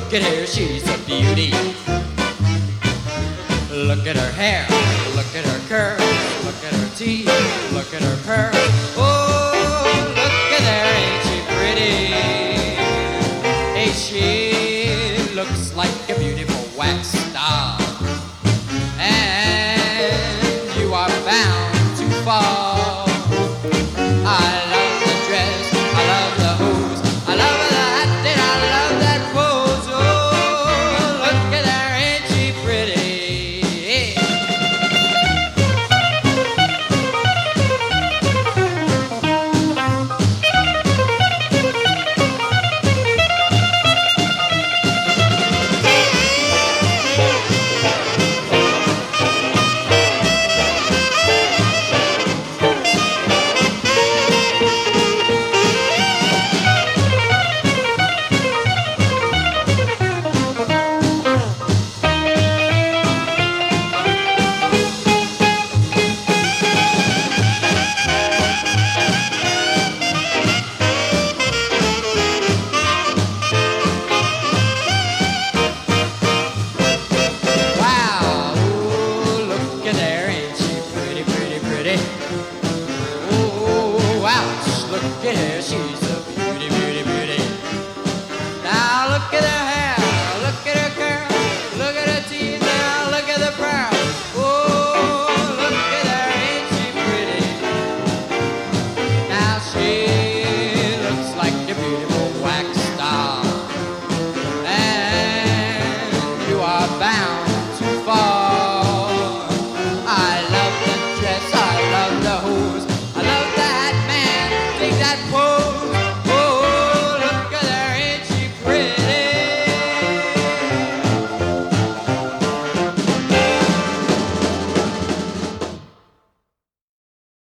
Look at her, she's a beauty. Look at her hair, look at her curls, look at her teeth, look at her pearls. Oh, look at her, ain't she pretty? Ain't she